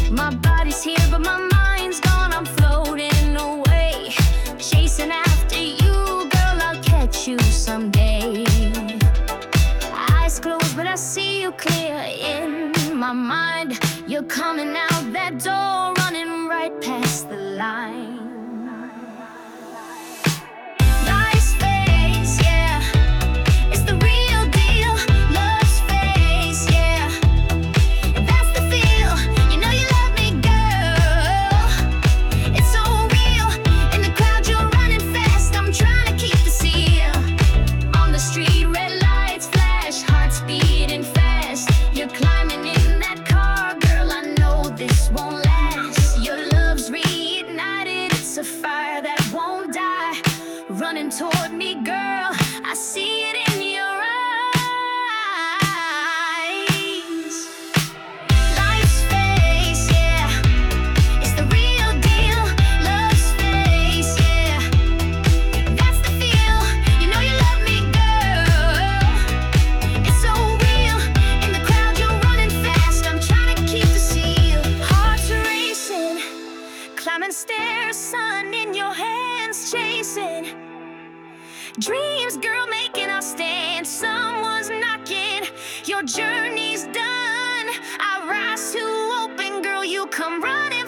My body's here, but my mind's gone. I'm floating away, chasing after you, girl. I'll catch you someday. Eyes closed, but I see you clear in my mind. You're coming out that door, running right past the line. Nice face, yeah, it's the real deal. Love's face, yeah, that's the feel. You know you love me, girl. It's so real. In the crowd, you're running fast. I'm trying to keep the seal. On the street, red lights flash, hearts beating fast. You're climbing in that car, girl. I know this won't last. Your love's reignited. It's a fire that won't die. Running toward me, girl. I see it in your eyes. Life's face, yeah, it's the real deal. Love's face, yeah, that's the feel. You know you love me, girl. It's so real. In the crowd, you're running fast. I'm trying to keep the seal. Hearts racing, climbing stairs, sun in your hands, chasing dreams, girl, making a stand. Someone's knocking, your journey's done. I rise to open, girl, you come running.